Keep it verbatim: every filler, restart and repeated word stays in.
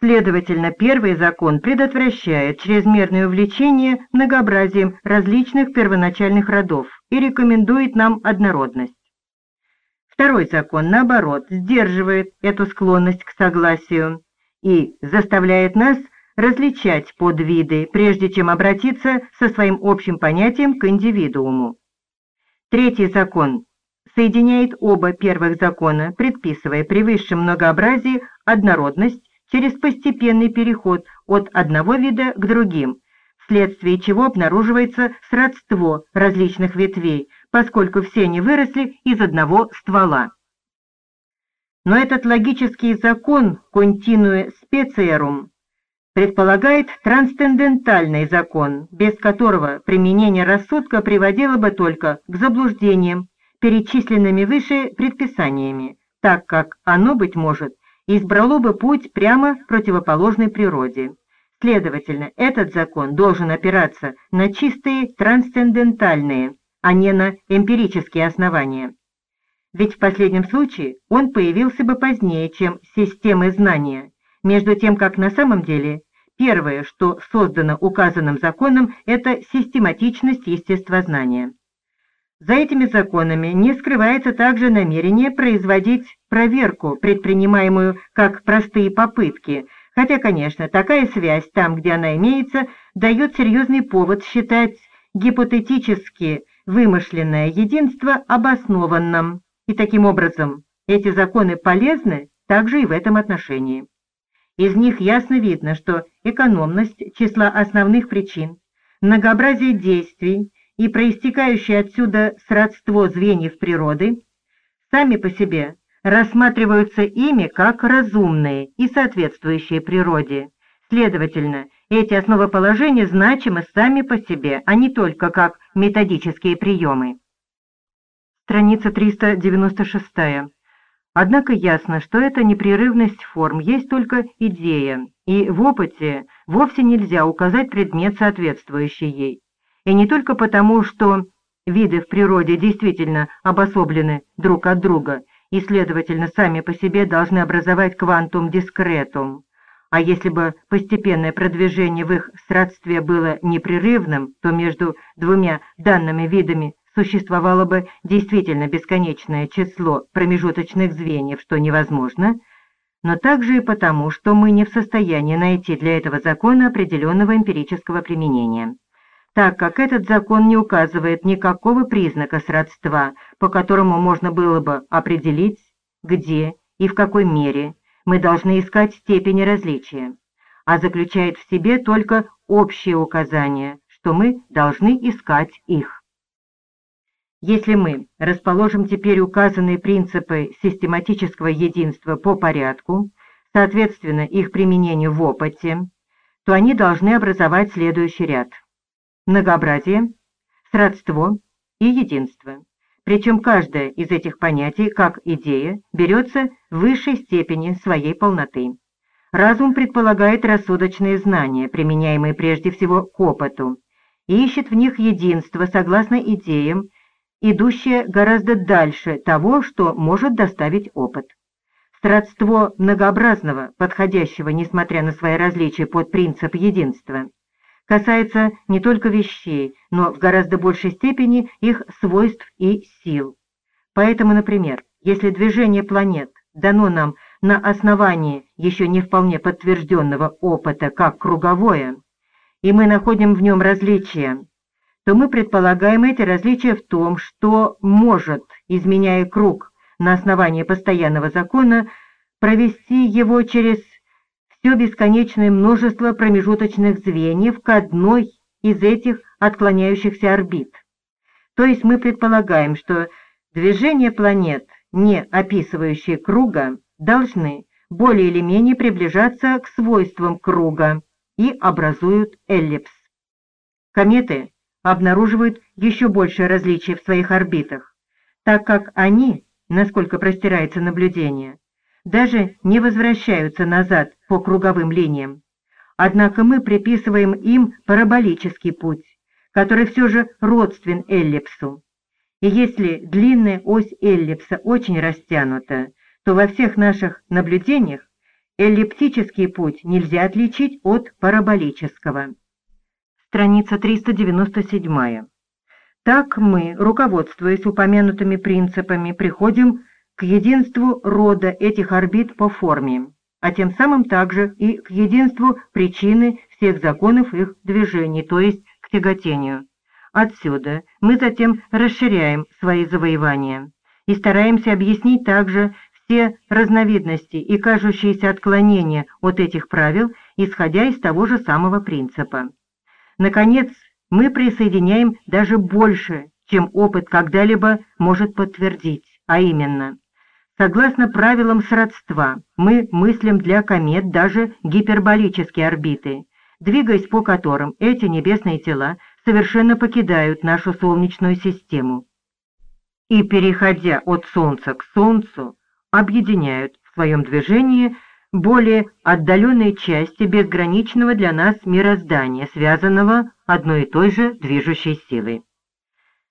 Следовательно, первый закон предотвращает чрезмерное увлечение многообразием различных первоначальных родов и рекомендует нам однородность. Второй закон, наоборот, сдерживает эту склонность к согласию и заставляет нас различать подвиды, прежде чем обратиться со своим общим понятием к индивидууму. Третий закон соединяет оба первых закона, предписывая при высшем многообразии однородность через постепенный переход от одного вида к другим, вследствие чего обнаруживается сродство различных ветвей, поскольку все они выросли из одного ствола. Но этот логический закон continue specierum предполагает трансцендентальный закон, без которого применение рассудка приводило бы только к заблуждениям, перечисленными выше предписаниями, так как оно, быть может, избрало бы путь прямо противоположной природе. Следовательно, этот закон должен опираться на чистые трансцендентальные, а не на эмпирические основания. Ведь в последнем случае он появился бы позднее, чем системы знания, между тем как на самом деле первое, что создано указанным законом, это систематичность естествознания. За этими законами не скрывается также намерение производить проверку, предпринимаемую как простые попытки, хотя, конечно, такая связь там, где она имеется, дает серьезный повод считать гипотетически вымышленное единство обоснованным, и таким образом эти законы полезны также и в этом отношении. Из них ясно видно, что экономность числа основных причин, многообразие действий и проистекающее отсюда сродство звеньев природы сами по себе рассматриваются ими как разумные и соответствующие природе. Следовательно, эти основоположения значимы сами по себе, а не только как методические приемы. Страница триста девяносто шесть. Однако ясно, что эта непрерывность форм есть только идея, и в опыте вовсе нельзя указать предмет, соответствующий ей. И не только потому, что виды в природе действительно обособлены друг от друга и, следовательно, сами по себе должны образовать квантум дискретум, а если бы постепенное продвижение в их сродстве было непрерывным, то между двумя данными видами существовало бы действительно бесконечное число промежуточных звеньев, что невозможно, но также и потому, что мы не в состоянии найти для этого закона определенного эмпирического применения, так как этот закон не указывает никакого признака сродства, по которому можно было бы определить, где и в какой мере мы должны искать степени различия, а заключает в себе только общее указание, что мы должны искать их. Если мы расположим теперь указанные принципы систематического единства по порядку, соответственно их применению в опыте, то они должны образовать следующий ряд: многообразие, сродство и единство. Причем каждое из этих понятий, как идея, берется в высшей степени своей полноты. Разум предполагает рассудочные знания, применяемые прежде всего к опыту, и ищет в них единство согласно идеям, идущее гораздо дальше того, что может доставить опыт. Сродство многообразного, подходящего, несмотря на свои различия, под принцип единства, касается не только вещей, но в гораздо большей степени их свойств и сил. Поэтому, например, если движение планет дано нам на основании еще не вполне подтвержденного опыта как круговое, и мы находим в нем различия, то мы предполагаем эти различия в том, что может, изменяя круг на основании постоянного закона, провести его через все бесконечное множество промежуточных звеньев к одной из этих отклоняющихся орбит. То есть мы предполагаем, что движения планет, не описывающие круга, должны более или менее приближаться к свойствам круга и образуют эллипс. Кометы обнаруживают еще большее различие в своих орбитах, так как они, насколько простирается наблюдение, даже не возвращаются назад по круговым линиям. Однако мы приписываем им параболический путь, который все же родствен эллипсу. И если длинная ось эллипса очень растянута, то во всех наших наблюдениях Эллиптический путь нельзя отличить от параболического. Страница триста девяносто семь. Так мы, руководствуясь упомянутыми принципами, приходим к единству рода этих орбит по форме, а тем самым также и к единству причины всех законов их движений, то есть к тяготению. Отсюда мы затем расширяем свои завоевания и стараемся объяснить также все разновидности и кажущиеся отклонения от этих правил, исходя из того же самого принципа. Наконец, мы присоединяем даже больше, чем опыт когда-либо может подтвердить, а именно, согласно правилам сродства, мы мыслим для комет даже гиперболические орбиты, двигаясь по которым эти небесные тела совершенно покидают нашу Солнечную систему и, переходя от Солнца к Солнцу, объединяют в своем движении более отдаленные части безграничного для нас мироздания, связанного одной и той же движущей силой.